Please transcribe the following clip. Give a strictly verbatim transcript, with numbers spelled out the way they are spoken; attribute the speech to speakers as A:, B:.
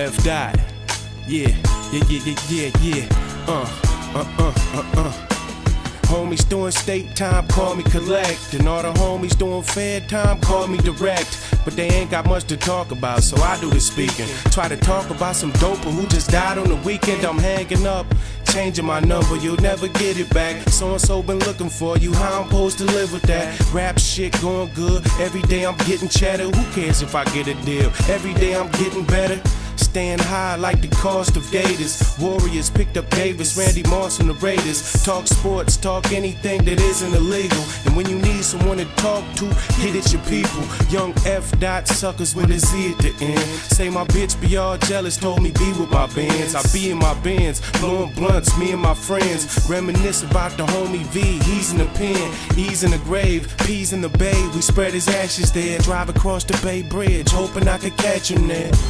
A: F dot. Yeah, yeah, yeah, yeah, yeah, yeah. Uh, uh, uh, uh, uh. Homies doing state time, call me collect. And all the homies doing fed time, call me direct. But they ain't got much to talk about, so I do the speaking. Try to talk about some doper who just died on the weekend. I'm hanging up, changing my number, you'll never get it back. So-and-so been looking for you, how I'm supposed to live with that? Rap shit going good, every day I'm getting cheddar. Who cares if I get a deal? Every day I'm getting better. Staying high like the cost of gators. Warriors picked up Davis, Randy Moss and the Raiders. Talk sports, talk anything that isn't illegal. And when you need someone to talk to, get it your people. Young F dot suckers with a Z at the end. Say my bitch be all jealous, told me be with my bands. I be in my bands, blowing blunts, me and my friends. Reminisce about the homie V, he's in the pen, he's in the grave, P's in the bay. We spread his ashes there, drive across the Bay Bridge, hoping I could catch him there.